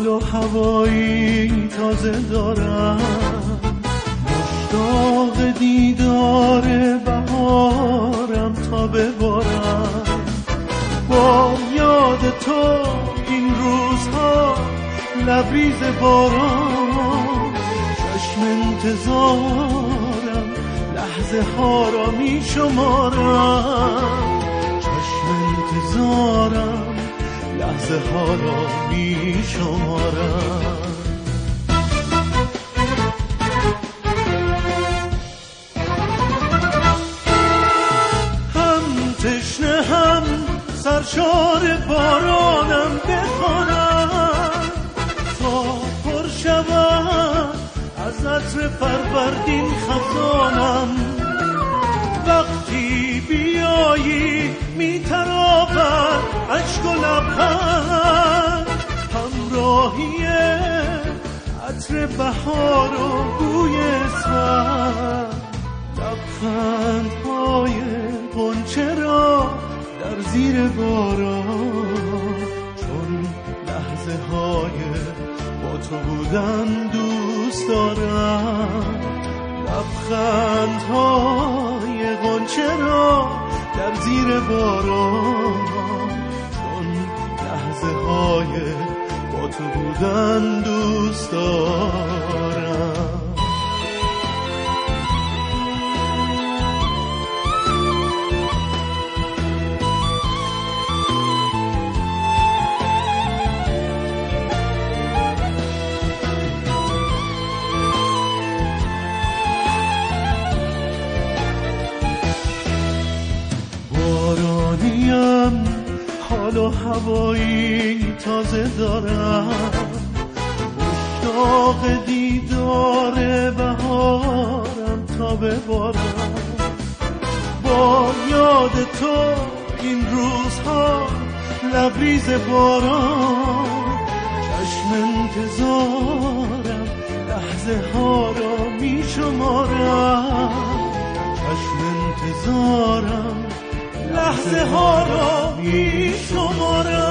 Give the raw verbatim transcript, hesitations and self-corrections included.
حال و هوایی تازه دارم، مشتاق دیدار بهارم تا ببارم. با یاد تو این روزها لبریز باران، چشم انتظارم لحظه ها را می شمارم، چشم انتظارم لحظه ها را می شمارم. هم تشنه هم سرشار بارانم بخوانم، تا پر شود از عطر فروردین خزانم. وقتی بیایی میتراود اشک و لبخند، همراهی عطر بهار و بوی اسفند. لبخندهای غنچه را در زیر باران، چون لحظه های با تو بودن دوست دارم. لبخندهای غنچه را در زیر باران، چون لحظه های با تو بودن دوست دارم. حال و هوایی تازه دارم، مشتاق دیدار بهارم تا ببارم. با یاد تو این روزها لبریز باران، چشم انتظارم لحظه ها را می شمارم، چشم انتظارم لحظه ها را می شمارم.